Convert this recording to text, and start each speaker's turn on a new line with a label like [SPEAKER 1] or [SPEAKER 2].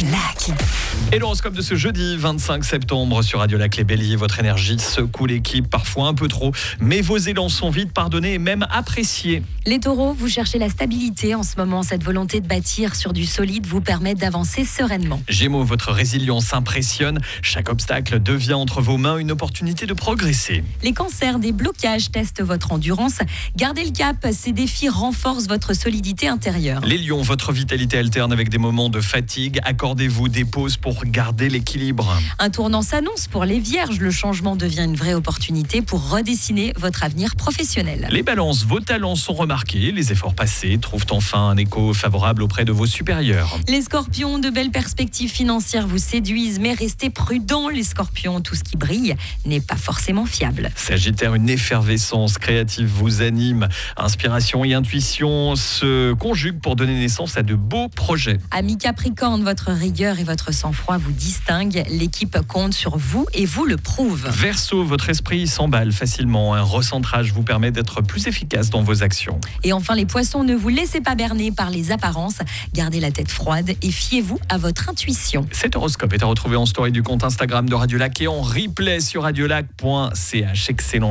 [SPEAKER 1] Lac.
[SPEAKER 2] Et l'horoscope de ce jeudi 25 septembre sur Radio Lac. Les Béliers, votre énergie secoue l'équipe, parfois un peu trop, mais vos élans sont vite pardonnés et même appréciés.
[SPEAKER 1] Les taureaux, vous cherchez la stabilité en ce moment. Cette volonté de bâtir sur du solide vous permet d'avancer sereinement.
[SPEAKER 2] Gémeaux, votre résilience impressionne. Chaque obstacle devient entre vos mains une opportunité de progresser.
[SPEAKER 1] Les cancers, des blocages testent votre endurance. Gardez le cap, ces défis renforcent votre solidité intérieure.
[SPEAKER 2] Les lions, votre vitalité alterne avec des moments de fatigue. Accordez-vous des pauses pour garder l'équilibre.
[SPEAKER 1] Un tournant s'annonce pour les vierges. Le changement devient une vraie opportunité pour redessiner votre avenir professionnel.
[SPEAKER 2] Les balances, vos talents sont remarqués. Les efforts passés trouvent enfin un écho favorable auprès de vos supérieurs.
[SPEAKER 1] Les scorpions, de belles perspectives financières vous séduisent, mais restez prudents. Les scorpions, tout ce qui brille n'est pas forcément fiable.
[SPEAKER 2] Sagittaire, une effervescence créative vous anime. Inspiration et intuition se conjuguent pour donner naissance à de beaux projets.
[SPEAKER 1] Amis Capricorne, votre rigueur et votre sang-froid vous distinguent. L'équipe compte sur vous et vous le prouve.
[SPEAKER 2] Verseau, votre esprit s'emballe facilement. Un recentrage vous permet d'être plus efficace dans vos actions.
[SPEAKER 1] Et enfin les poissons, ne vous laissez pas berner par les apparences. Gardez la tête froide et fiez-vous à votre intuition.
[SPEAKER 2] Cet horoscope est à retrouver en story du compte Instagram de Radio Lac et en replay sur radiolac.ch. Excellent.